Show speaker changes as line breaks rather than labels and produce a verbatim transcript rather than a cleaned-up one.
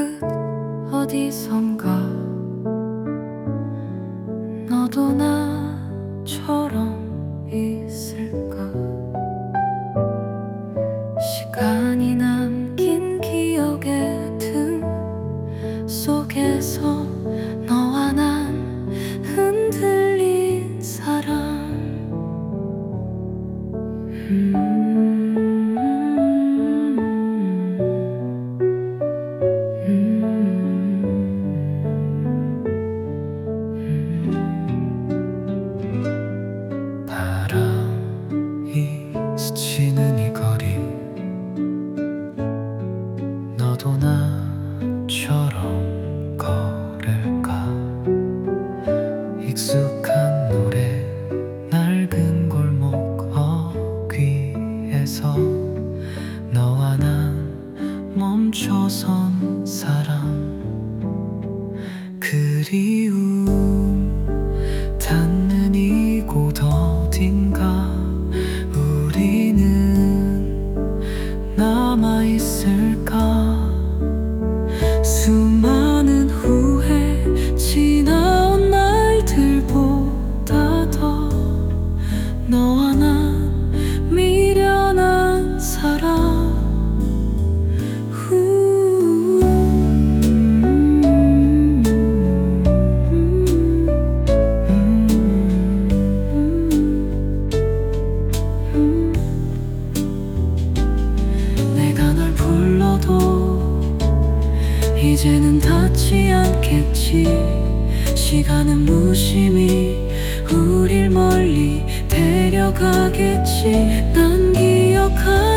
끝 어디선가 너도 나처럼 있을까? 시간이 남긴 기억의 등 속에서 너와 난 흔들린 사람. 음
바람이 스치는 이 거리 너도 나처럼 걸을까? 익숙한 노래 낡은 골목 어귀에서 너와 난 멈춰선 사람. 그리움 닿는 이곳 어딘가 우리는 남아있을까? 수많은 후회 지나온 날들보다 더 너와 난 미련한 사람. 이제는 닿지 않겠지. 시간은 무심히 우릴 멀리 데려가겠지. 난 기억하